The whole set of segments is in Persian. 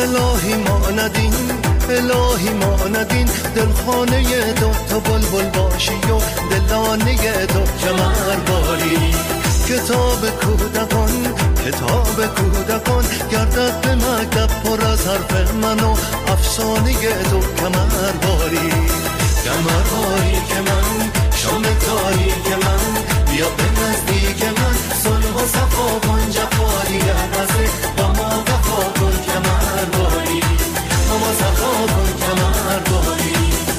الهی ما ندین، الهی ما ندین دلخانه تو بلبل باشی و دلانه تو کمر باری. کتاب کودکان، کتاب کودکان گردد به مکتب پر از حرف من و افسانه تو کمر باری. کمر باری که من شام تاریک من، بیا به نزدیک من صلح و صفا کن، جفا دیگر بسه با ما وفا کن کمر باری، با ما صفا کن کمر باری.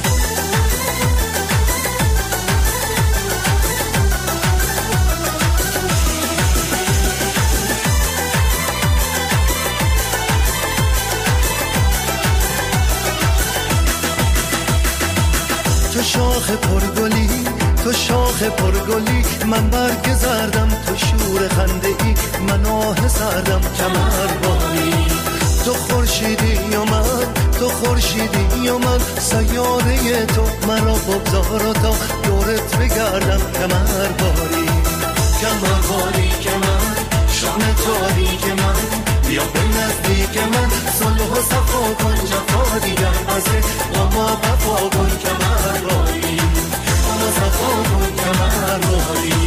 تو شاخ پرگلی، تو شاخ پرگلی، من برگ زردم، تو شور خنده ای، من آه سردم کمر باری. تو خورشیدی و من، تو خورشیدی و من، سیاره تو مرا بگذار و تا دورت بگردم کمر باری. کمر باری که من شام تاریک من، بیا به نزدیک من صلح و صفا کن، جفا دیگر بسه با ما وفا کن کمر باری، با ما صفا کن کمر باری.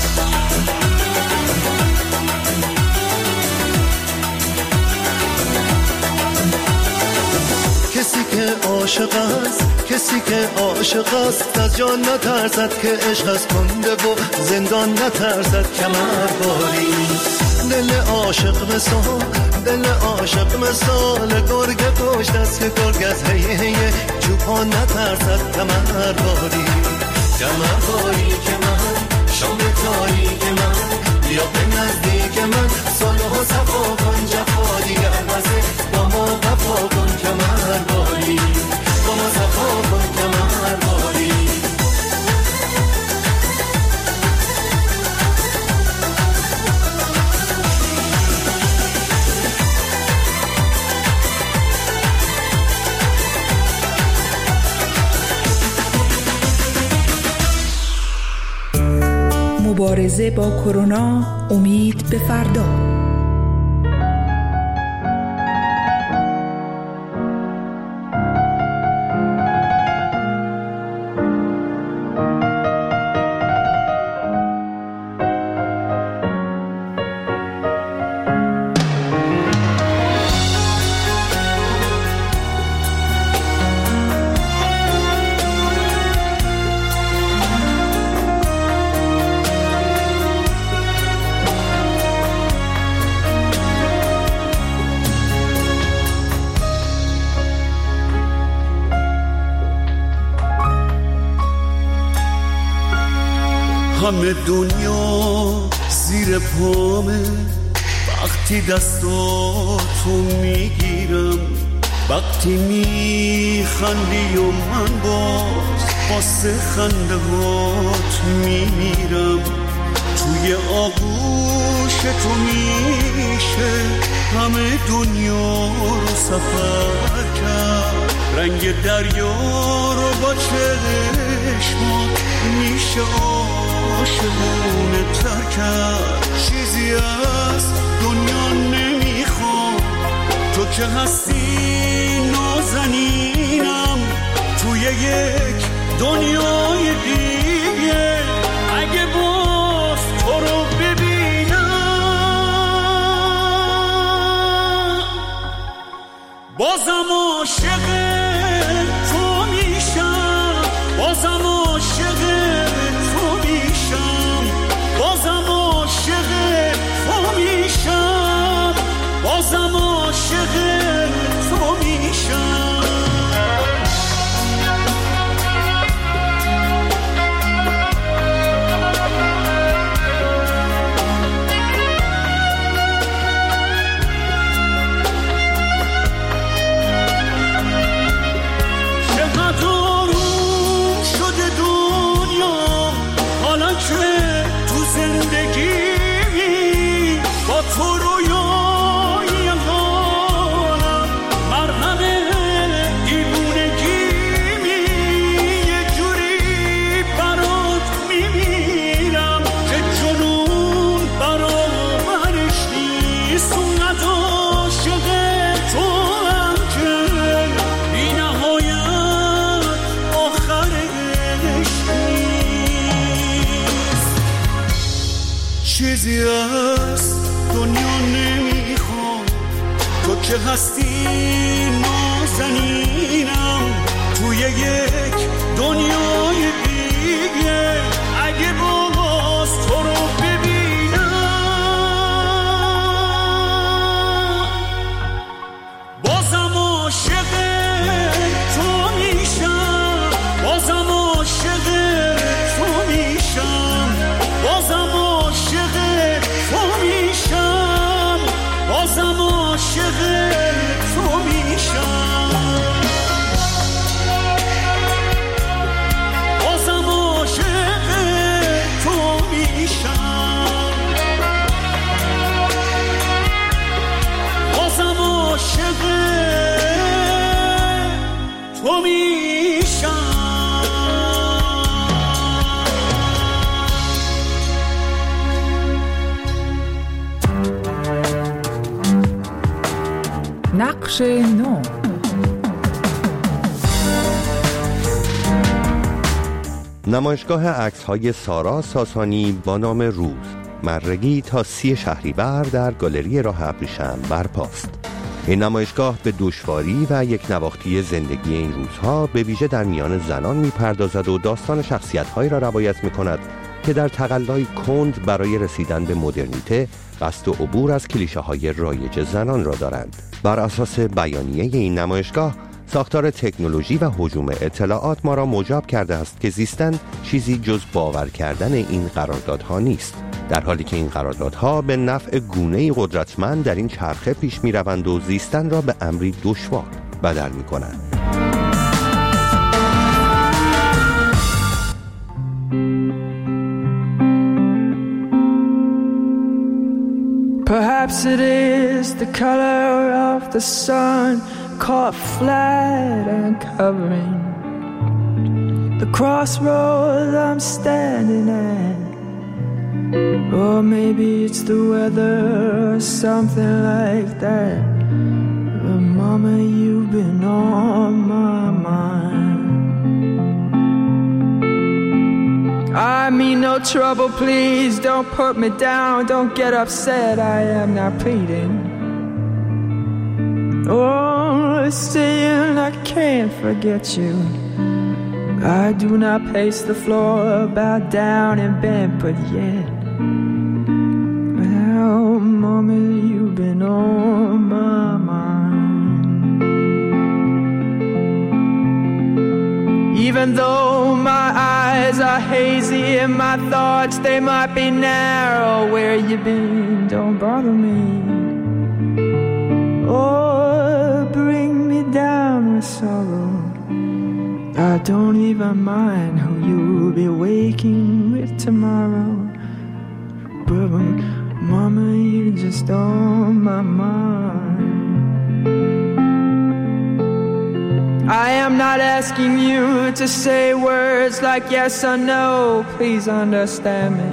کسی که عاشق است، کسی که عاشق است از جان نترسد که عشق از کنده و زندان نترسد کمر باری. دل عاشق مثال، دل عاشق مثال گرگ پشت است که گرگ از هی چوپان نترسد کمر باری. کمر باری که من شام تاریک من، بیا به نزدیک من صلح و صفا کن، جفا دیگر بسه با ما وفا کن کمر باری، با ما صفا کن کمر باری. مبارزه با کرونا، امید به فردا. همه دنیا زیر پامه، وقتی دستاتو میگیرم، وقتی میخندی و من باز واسه خنده هات میمیرم. توی آغوش تو میشه همه دنیا رو سفر کرد، رنگ دریا رو با چشمات میشه عاشقونه تر کرد. چیزی از دنیا نمیخوام، تو که هستی نازنینم، توی یک دنیای دیگه اگه باز تو رو ببینم، بازم عاشق تو میشم، بازم عاشق تو میشم، بازم عاشق تو میشم، بازم عاشق تو میشم. سنت عاشق تو چیزی از دنیا نمیخوام، تو که هستی نازنینم توی یک دنیای دیگه. اگه باز تو رو ببینم بازم عاشق تو میشم، بازم عاشق تو میشم، بازم عاشق تو میشم، بازم عاشق تو میشم، بازم عاشق تو میشم، بازم عاشق تو میشم. نقش نو. نمایشگاه عکس‌های سارا ساسانی با نام روز مرگی تا 30 شهریور در گالری راه ابریشم برپاست. این نمایشگاه به دشواری و یک نواختی زندگی این روزها به ویژه در میان زنان می‌پردازد و داستان شخصیت‌هایی را روایت می‌کند که در تقلای کند برای رسیدن به مدرنیته قصد و عبور از کلیشه‌های رایج زنان را دارند. بر اساس بیانیه این نمایشگاه، ساختار تکنولوژی و هجوم اطلاعات ما را موجب کرده است که زیستن چیزی جز باور کردن این قراردادها نیست، در حالی که این قراردادها به نفع گونه‌ای قدرتمند در این چرخه پیش می‌روند و زیستن را به امری دشوار بدل می‌کنند. Perhaps it is the color of the sun caught flat and covering the crossroads I'm standing at. Or maybe it's the weather or something like that. But mama, you've been on my mind. I mean no trouble, please don't put me down, don't get upset, I am not pleading. Oh, saying I can't forget you. I do not pace the floor, bow down and bend, but yet well, mama, you've been on my mind. Even though my eyes are hazy and my thoughts, they might be narrow, where you been, don't bother me. Oh, bring me down with sorrow, I don't even mind who you'll be waking with tomorrow. But mama, you're just on my mind. I am not asking you to say words like yes or no, please understand me.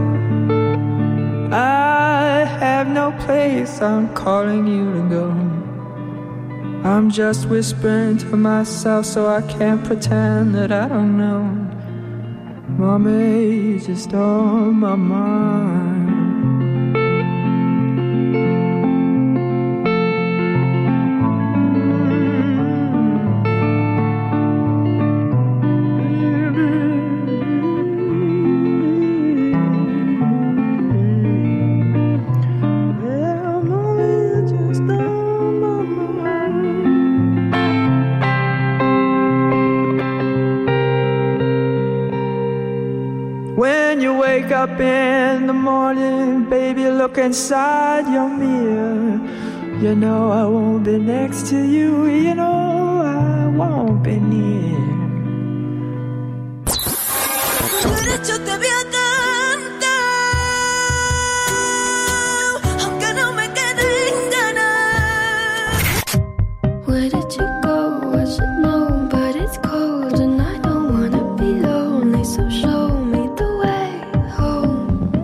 I have no place I'm calling you to go. I'm just whispering to myself so I can't pretend that I don't know. Mama, you're just on my mind. Up in the morning, baby, look inside your mirror. You know I won't be next to you, you know I won't be near. Where did you go? I should know, but it's cold and I don't wanna be lonely, so show me the way home.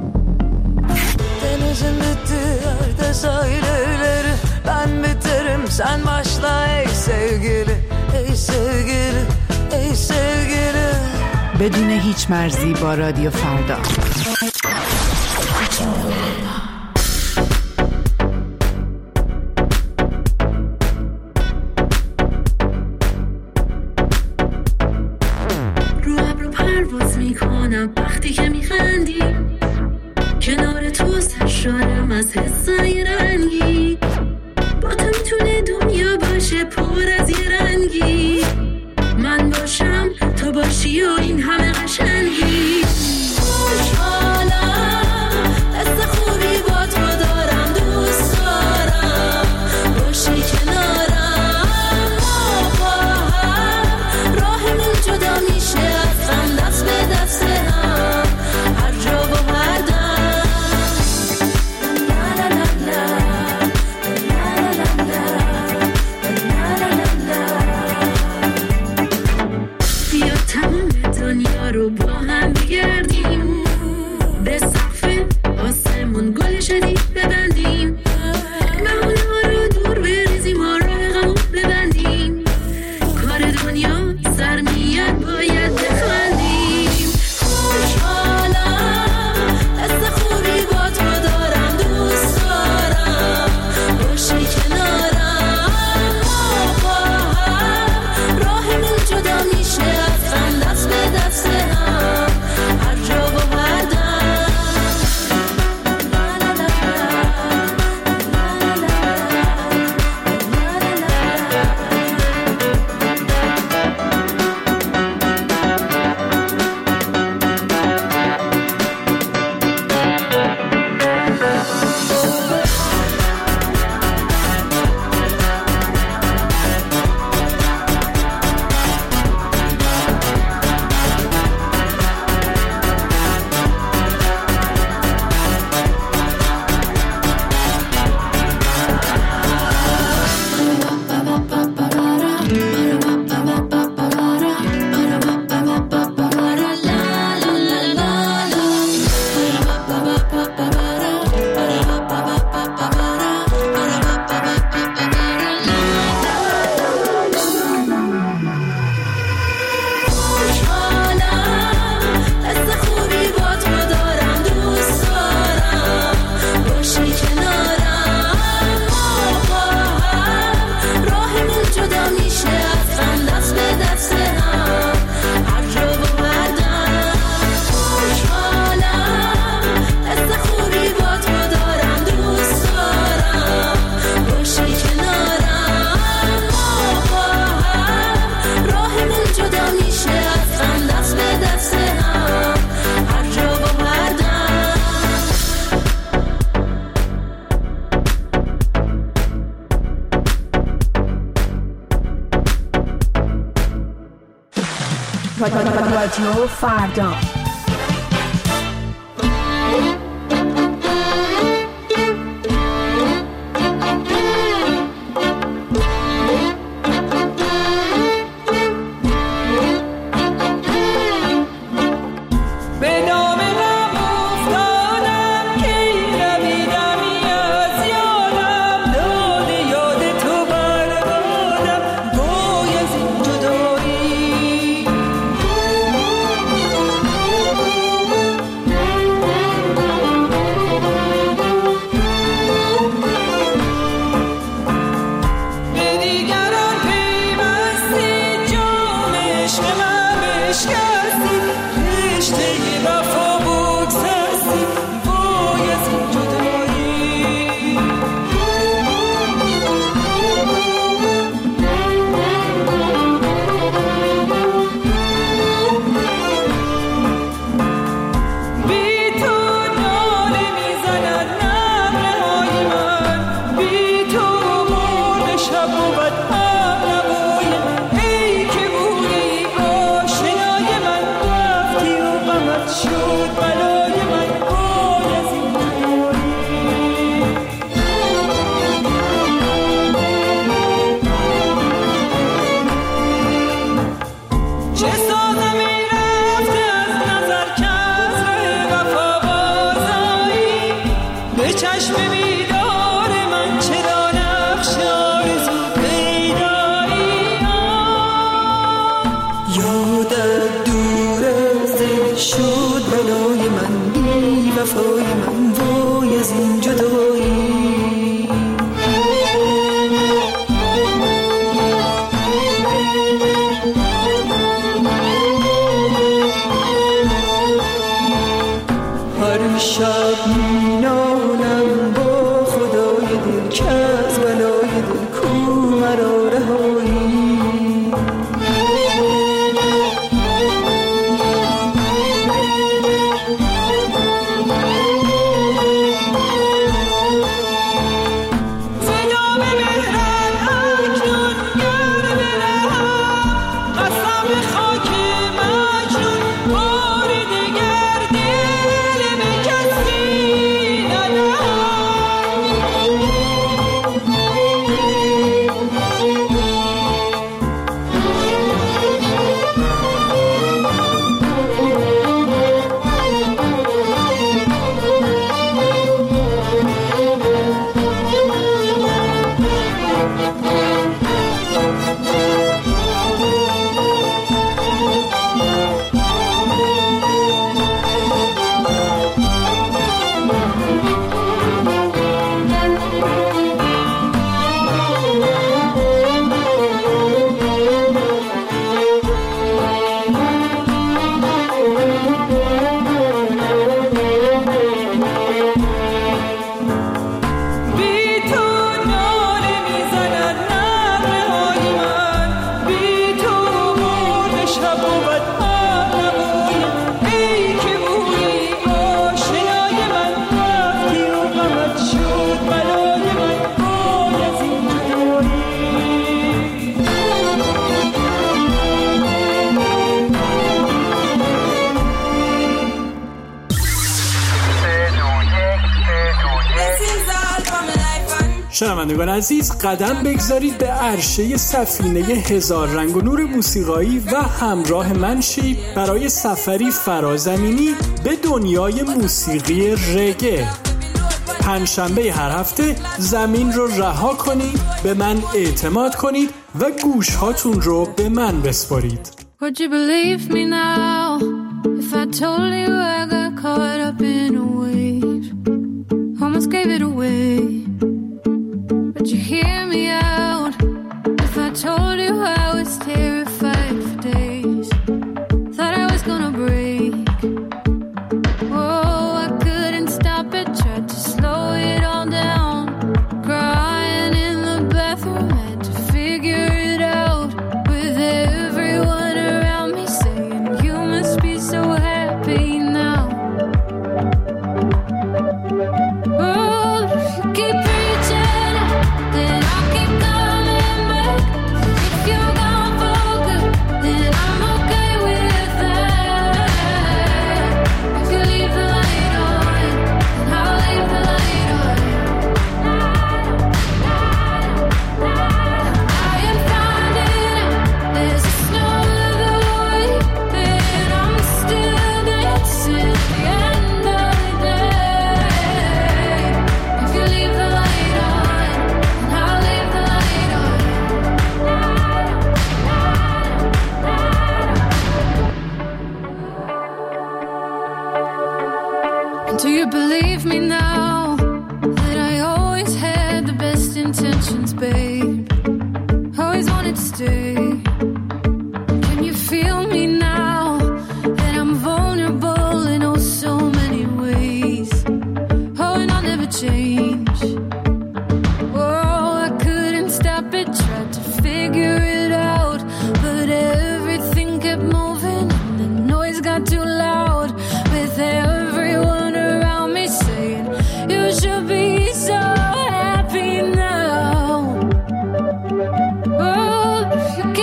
Denizin bitti yerde sahilleri, ben biterim sen başla ey sevgili, ey sevgili, ey sevgili. بدون هیچ مرزی با رادیو فردا. رو ابرو پرواز میکنم وقتی که میخندی، کنار تو سرشارم از حسای رنگی، با تو میتونه دنیا باشه پر از یه رنگی، من باشم تو باشی و این همه قشنگی. خوشحالم حس خوبی با تو دارم، دوست دارم باشی کنارم، ما با هم راهمون جدا میشه از غم، دست به دست هم هر جا و هر دم. لا لا لا بیا تمام دنیا رو با هم بگردیم، به سقف آسمون گل شدید ببندیم، بهونه ها رو دور بریزیم و راه غمون ببندیم، کار دنیا سر میاد باید بخندیم. خوشحالم حس خوبی با تو دارم، دوست دارم باشی کنارم، ما با هم راهمون جدا میشه از غم، دست به دست هم هر جا و هر دم. رادیو فردا. وفای من وای از این جدایی. هر شب مینالم با خدای دل که از بلای دل کو مرا رهایی. شنوندگان عزیز، قدم بگذارید به عرشه سفینه هزار رنگ و نور موسیقایی و همراه من شید برای سفری فرازمینی به دنیای موسیقی رگه. پنجشنبه هر هفته زمین رو رها کنید، به من اعتماد کنید و گوش هاتون رو به من بسپارید. Would you believe me now if I told you I got caught up in a wave? Almost gave it away. Would you hear me out if I told you I was terrified for days? Thought I was gonna break. Oh, I couldn't stop it, tried to slow it all down. Crying in the bathroom, had to figure it out. With everyone around me saying you must be so happy now. Oh, if you keep preaching, then I'll keep coming back. If you're gone for good, then I'm okay with that. If you leave the light on, then I'll leave the light on. I am finding out there's a snow of the way, and I'm still dancing at the end of the day. If you leave the light on, then I'll leave the light on. And do you believe me now that I always had the best intentions, babe? Always wanted to stay. Can you feel me now that I'm vulnerable in oh so many ways? Oh, and I'll never change. Oh, I couldn't stop it, tried to figure it out, but everything kept moving and the noise got too loud. With everyone around me saying you should be so happy now. Oh, if you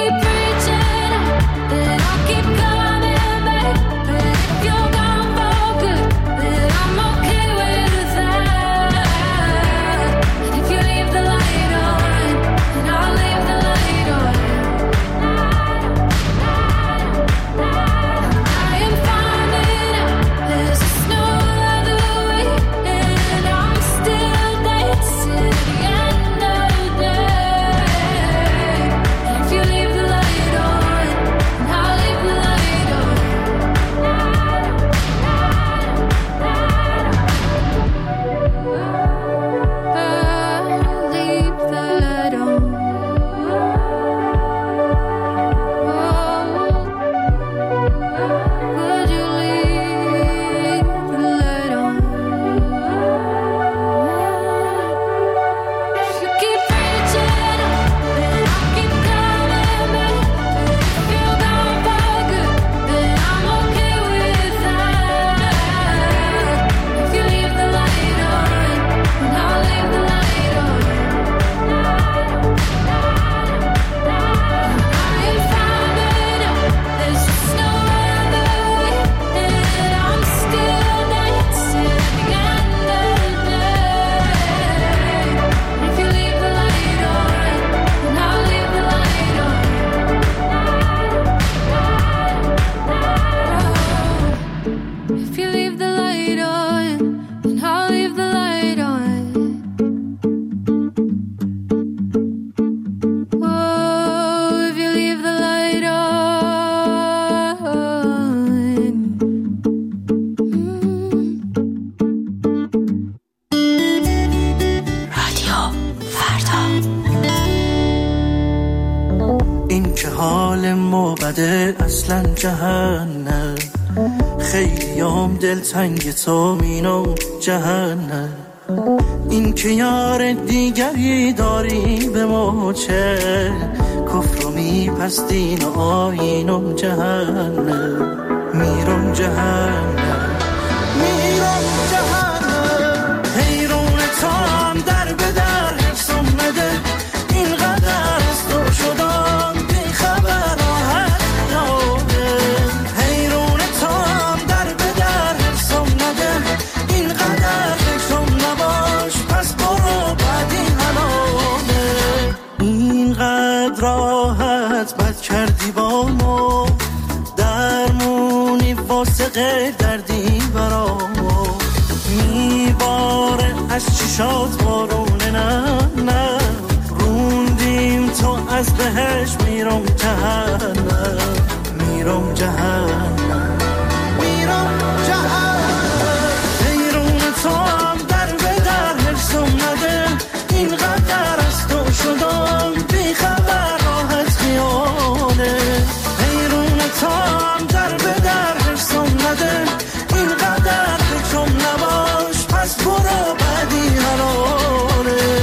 ما بده اصلا جهنم، خیلیام دلتنگ تو مینم جهنم. این که یار دیگری داری به ما چه، کفر و میپستین و آینم جهنم. میرم جهنم، میرم جهنم. حیرون تام در به در حرسم نده، اینقدر از تو شدم بی خبر راحت یادم. حیرون تام در به در حرسم نده، اینقدر فکرم نباش پس برو بعدی حلاله. اینقدر راحت بد کردی با ما، درمونی واسه غیر دردی برا ما. میباره از چشات بارونه، نه نه روندیم تو از بهش. میرم جهنم، میرم جهنم، میرم جهنم. حیرون تو هم در به در حرسم نده، اینقدر از تو شدم بی خبر راحت خیاله. حیرون تو هم در به در حرسم نده، اینقدر فکرم نباش پس برو بعدی حلاله.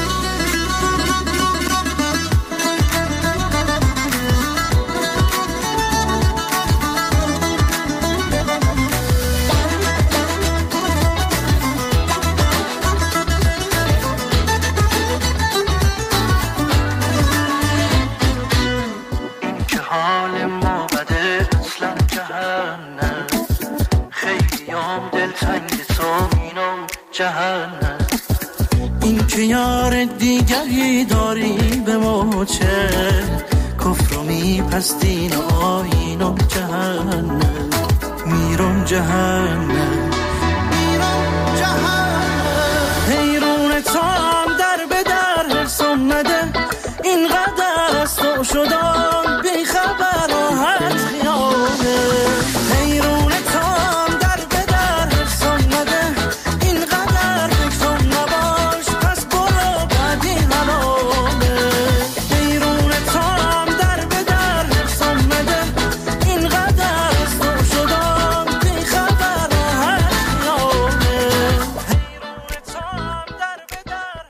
این که حال ما بده اصلا جهنم، خیلیام دلتنگ تو مینم جهنم. این که یار دیگری داری به ما چه، کفر و میپستین و آینم جهنم. میرم جهنم، میرم جهنم. حیرون تو هم در به در حرسم نده، اینقدر از تو شدم بی خبر راحت خیاله. حیرون تو هم در به در حرسم نده، اینقدر فکرم نباش پس برو بعدی حلاله. حیرون تو هم در به در حرسم نده، اینقدر از تو شدم بی خبر راحت خیاله. حیرون تو هم در به در.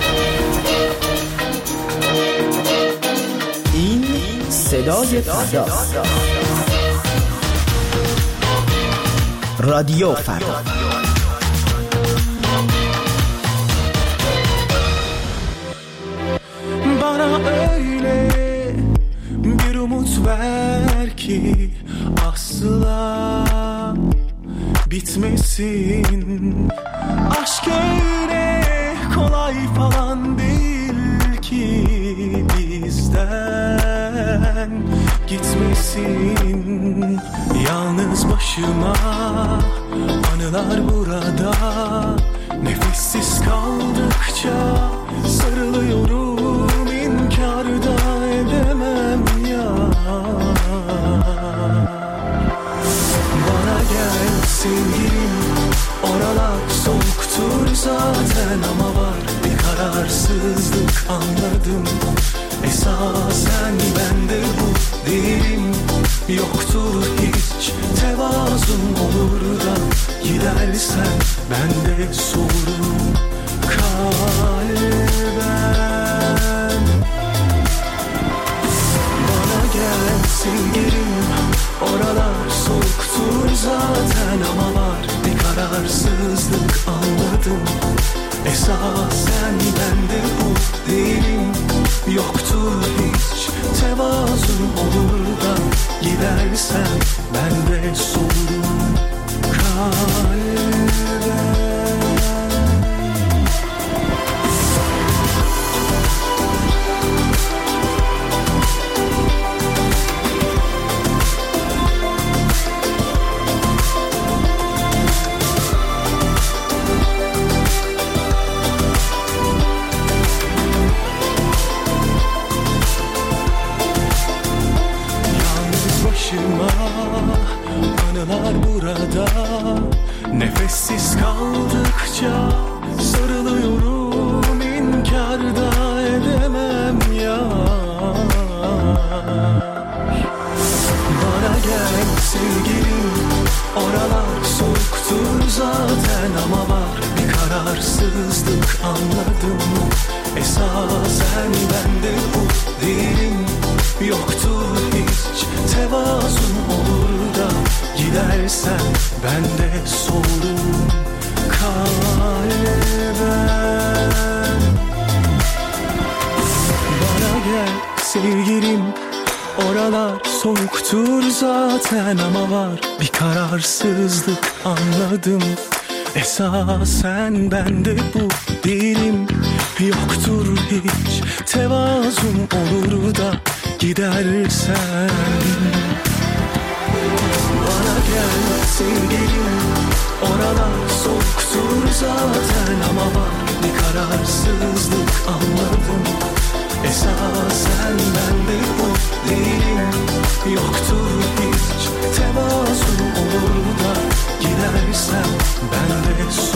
این صدای فرداست. رادیو فردا. Bana öyle bir umut ver ki asla bitmesin. Aşk öyle kolay falan değil ki bizden gitmesin. Yalnız başıma anılar burada, nefessiz kaldıkça sarılıyorum, inkar da edemem ya. Bana gel sevgilim, oralar soğuktur zaten ama var bir kararsızlık anladım. Esasen bende bu değilim, yoktur hiç tevazum, olur da gidersen ben de sorum kalben. Bana gel sevgilim, oralar soğuktur zaten ama var bir kararsızlık anladım. Esasen bende bu değilim, yoktur hiç tevazum, olur da gidersen ben de sorum kalben. Anılar burada, nefessiz kaldıkça sarılıyorum, inkar da edemem ya. gel sevgilim, oralar soğuktur zaten ama var bir kararsızlık, anladın mı? Esasen bende bu değilim, yoktur hiç tevazun, olur da gidersen bende soğurum kalben. Bana gel sevgilim, oralar soğuktur zaten ama var bir kararsızlık, anladım. Esasen bende bu değilim, yoktur hiç tevazum, olur da gidersen. Bana gel sevgilim, oralar soğuktur zaten ama var bir kararsızlık, anladım. Esasen bende bu değilim, yoktur hiç tevazum, olur da gidersen bende